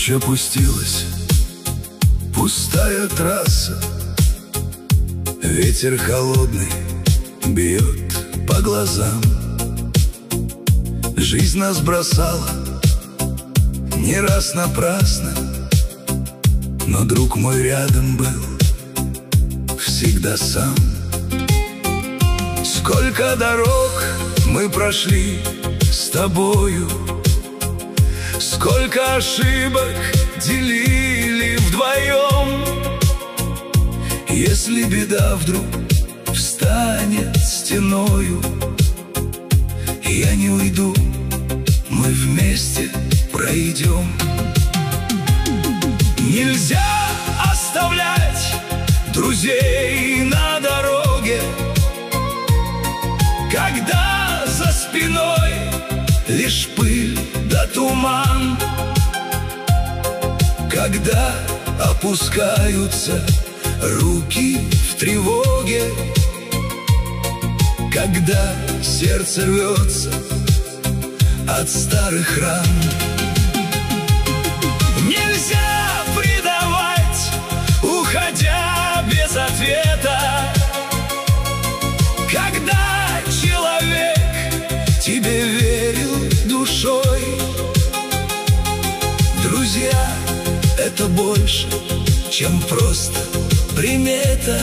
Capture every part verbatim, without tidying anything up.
Ночь опустилась, пустая трасса, ветер холодный бьет по глазам. Жизнь нас бросала не раз напрасно, но друг мой рядом был всегда сам. Сколько дорог мы прошли с тобою, сколько ошибок делили вдвоем. Если беда вдруг встанет стеною, я не уйду, мы вместе пройдем. Нельзя оставлять друзей на дороге, когда за спиной лишь пыль да туман, когда опускаются руки в тревоге, когда сердце рвется от старых ран. Нельзя предавать, уходя без ответа, когда человек тебе верил душой. Друзья — это больше, чем просто примета.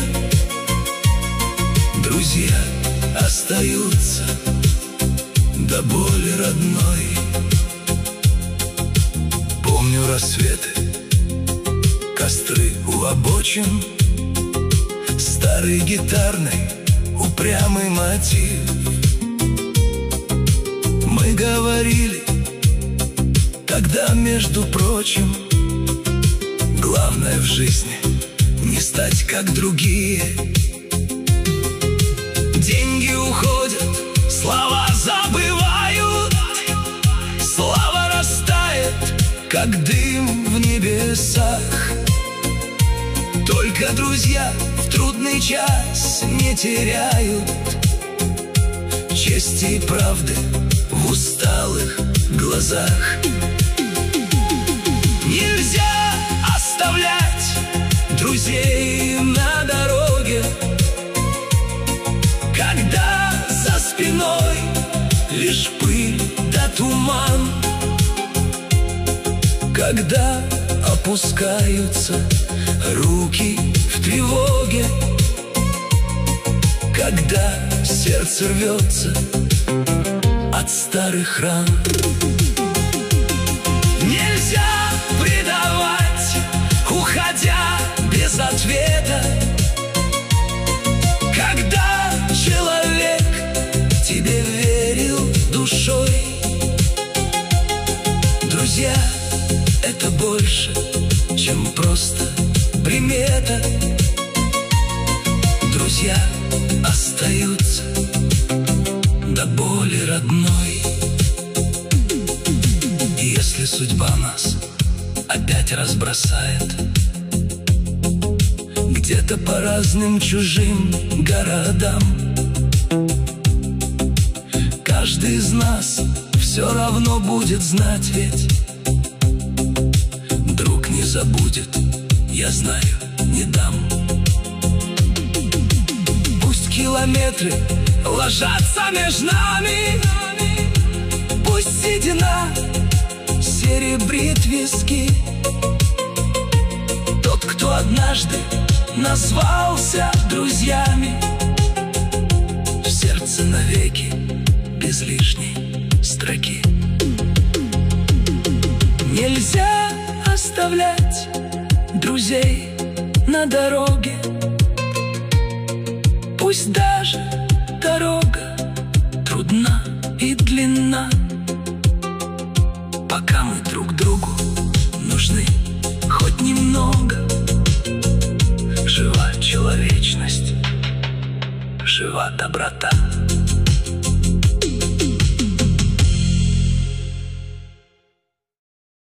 Друзья остаются до боли родной. Помню рассветы, костры у обочин, старый гитарный упрямый мотив. Мы говорили тогда, между прочим, главное в жизни не стать как другие. Деньги уходят, слова забывают, слава растает, как дым в небесах. Только друзья в трудный час не теряют чести и правды в усталых глазах. Нельзя оставлять друзей на дороге, когда за спиной лишь пыль да туман, когда опускаются руки в тревоге, когда сердце рвется от старых ран. Нельзя предавать, уходя без ответа, когда человек тебе верил душой. Друзья — это больше, чем просто примета. Друзья остаются до боли родной. И если судьба нас опять разбросает где-то по разным чужим городам, каждый из нас все равно будет знать, ведь друг не забудет, я знаю, не дам. Пусть километры ложатся между нами, пусть седина серебрит виски. Тот, кто однажды назвался друзьями, в сердце навеки без лишней строки. Нельзя оставлять друзей на дороге, пусть даже дорога трудна и длинна, пока мы друг другу нужны хоть немного. Жива человечность, жива доброта.